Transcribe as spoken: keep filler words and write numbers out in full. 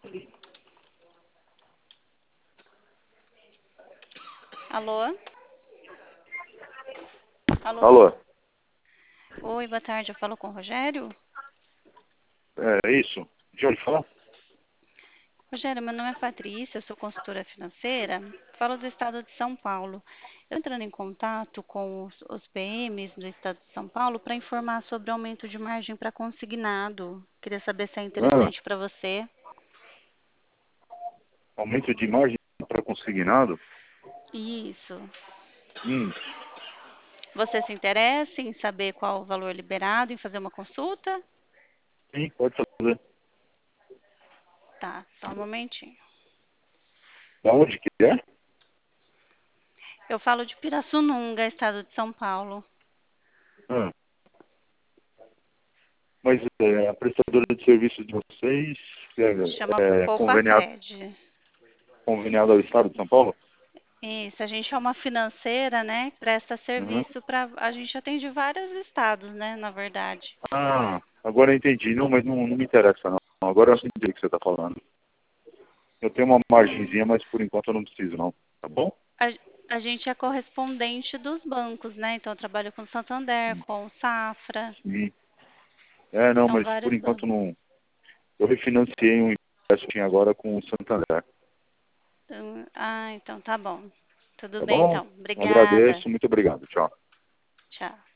Alô? Alô? Alô? Oi, boa tarde. Eu falo com o Rogério? É isso? De onde fala? Rogério, meu nome é Patrícia, eu sou consultora financeira. Falo do estado de São Paulo. Eu entrando em contato com os, os P Ms do estado de São Paulo para informar sobre aumento de margem para consignado. Queria saber se é Ah, interessante para você. aumento de margem para consignado? Isso. Hum, Você se interessa em saber qual o valor liberado, em fazer uma consulta? sim, pode fazer. Tá, só um momentinho. Da onde que é? Eu falo de Pirassununga, estado de São Paulo. Ah, mas é, a prestadora de serviço de vocês Chama é, é Poupa conveniado, Cred. conveniado ao Estado de São Paulo? Isso, a gente é uma financeira, né? Que presta Uhum. serviço para. A gente atende vários estados, né? Na verdade. Ah, agora eu entendi. Não, mas não, não me interessa não. Agora eu entendi o que você está falando. Eu tenho uma É. margenzinha, mas por enquanto eu não preciso não. Tá bom? A, a gente é correspondente dos bancos, né? Então eu trabalho com o Santander, com o Safra. Sim. É, não, São mas por vários enquanto bancos. não. Eu refinanciei um empréstimo agora com o Santander. Então, ah, então tá bom. Tudo Tá bem, bom? então. Obrigada. Agradeço, muito obrigado. Tchau. Tchau.